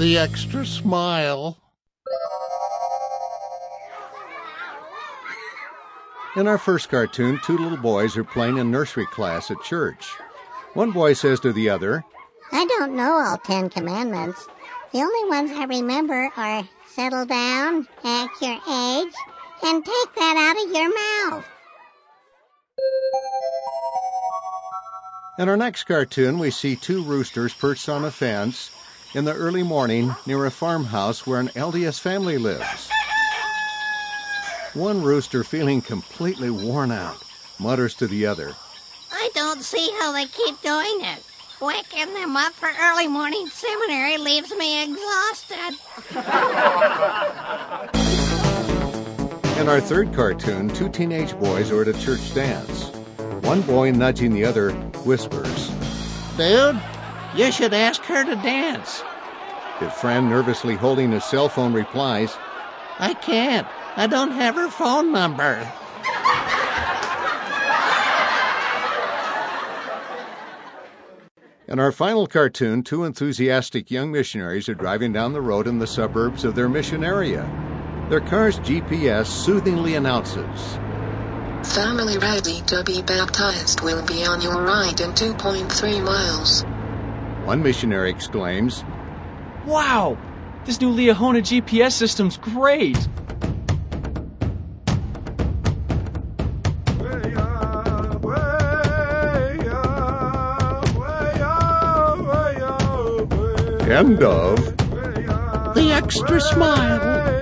the extra smile. In our first cartoon, two little boys are playing in nursery class at church. One boy says to the other, I don't know all 10 commandments. The only ones I remember are settle down, act your age, and take that out of your mouth. In our next cartoon, we see two roosters perched on a fence in the early morning near a farmhouse where an LDS family lives. One rooster, feeling completely worn out, mutters to the other, I don't see how they keep doing it. Waking them up for early morning seminary leaves me exhausted. In our third cartoon, two teenage boys are at a church dance. One boy, nudging the other, whispers, Dude, you should ask her to dance. His friend, nervously holding his cell phone, replies, I can't. I don't have her phone number. In our final cartoon, two enthusiastic young missionaries are driving down the road in the suburbs of their mission area. Their car's GPS soothingly announces, Family ready to be baptized will be on your right in 2.3 miles. One missionary exclaims, Wow! This new Liahona GPS system's great! End of The extra smile.